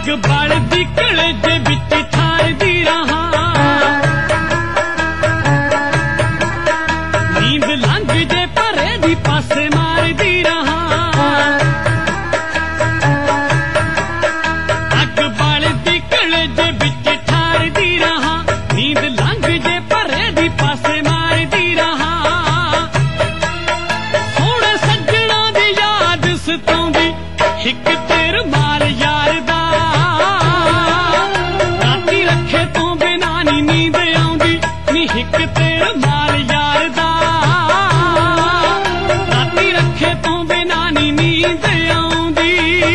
अग बलदी कलेजे विच ठारदी रहा नींद लंघ जे परे दी पासे मारदी रहा अग बलदी कलेजे विच ठारदी रहा नींद लंघ जे परे दी पासे मारदी रहा सोहणे सज्जणा दी याद सताउंदी हिक तेर मार यार दा राती रखे तो बिना नी नींद आउंदी नी हिक तेर मार यार दा राती रखे तो बिना नी नींद आउंदी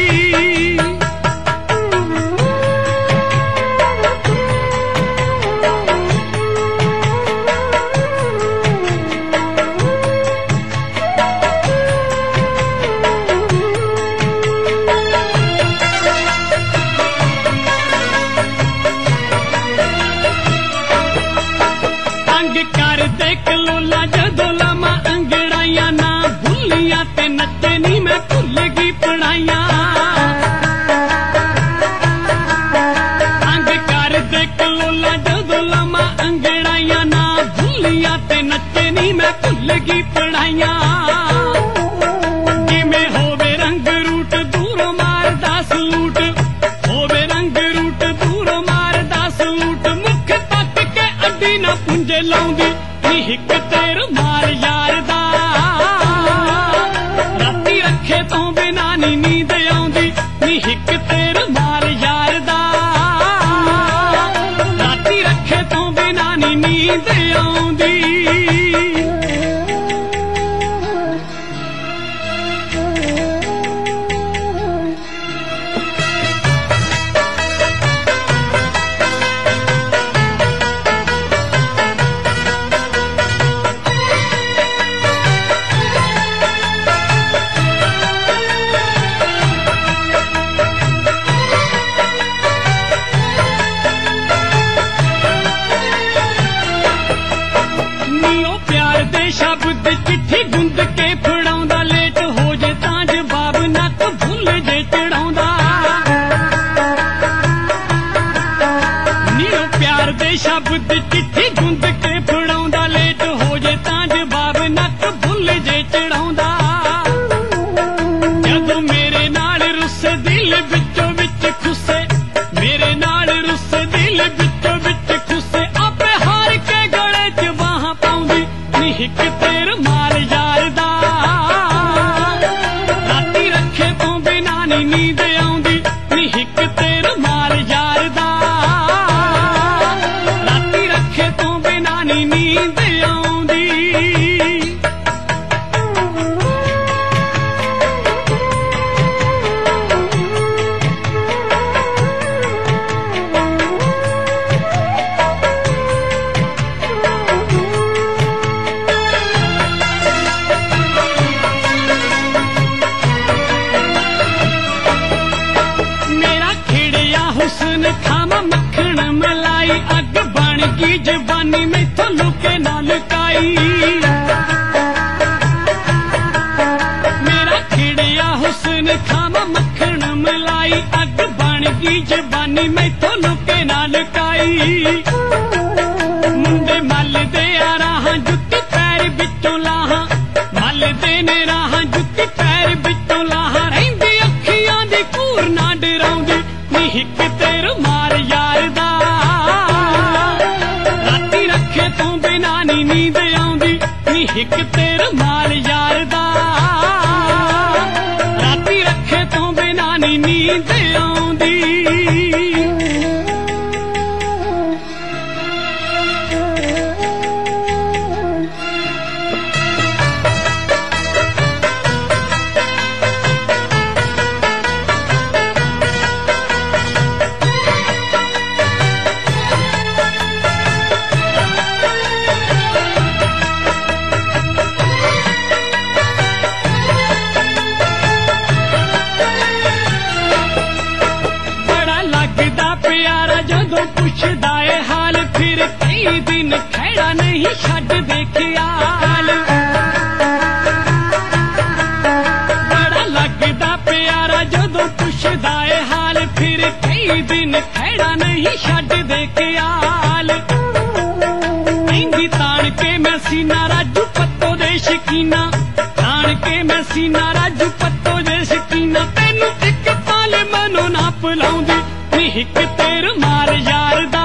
कर दे कलोला जदों लमा अंगड़ाइया ना भुलिया ते नचे नी मैं भुल गई पढ़ाइया अंग कर दे कलोला जदों लमा अंगड़ाइया ना भुलिया ते नचे नी मैं भुल गई पढ़ाइया किवें होवे रंग रूट दूरों मारदा सलूट होवे रंग रूट दूरों मारदा सलूट मुख तक के अड्डी ना पुंजे लाउंदी हिक तेर मार यार दा राती रखे तो बिना नी नींद आउंदी नी हिक तेर मार यार दा राती रखे तो बिना नी नींद आउंदी शब्द चिट्ठी गुंद के फड़ाउंदा लेट हो जे तां जवाब नक भुल जे चढ़ाउंदा नीओ प्यार दे शब्द चिट्ठी गुंद के फड़ाउंदा लेट हो जे तां जवाब नक भुल जे चढ़ाउंदा जदों मेरे नाल रुस्से दिल विचों विच खुसे मेरे नाल रुस्से दिल विचों विच खुसे आपे हार के गले च बाहां पाउंदी नी हिक तेर मार यार दा राती रखे तो बिना नी नींद आउंदी नी हिक तेर मार यार दा राती रखे तो बिना नी नींद आउंदी हुस्न खावा मक्खण मलाई अग बन गई जवानी मैथों लुके ना लुकाई मेरा खिड़िया हुस्न खावा मक्खण मलाई अग बन गई जवानी मैथों लुके ना लुकाई मुंडे मल दे राहां जुत्ती पैर विचों लाहां मल दे ने राहां जुत्ती पैर विचों लाहां रहिंदी अखियां दी कूर ना डराउंदी नी हिक तेर मार यार दा राती रखे तो बिना नी नींद आउंदी नी हिक तेर मार यार दा राती रखे तो बिना नी नींद आउंदी जदों पुछदा ए हाल फिर कई दिन खैड़ा नहीं छड्ड देखिया बड़ा लगदा प्यारा जदों पुछदा ए हाल फिर कई कई दिन खैड़ा नहीं छड्ड दे ख्याल कहंदी ताण के मैं सीना राजू पत्तो दे शकीना ताण के मैं सीना राजू पत्तो दे शकीना तैनू एक ताल मनो ना भुलाउंदी नी हिक तेर मार यार दा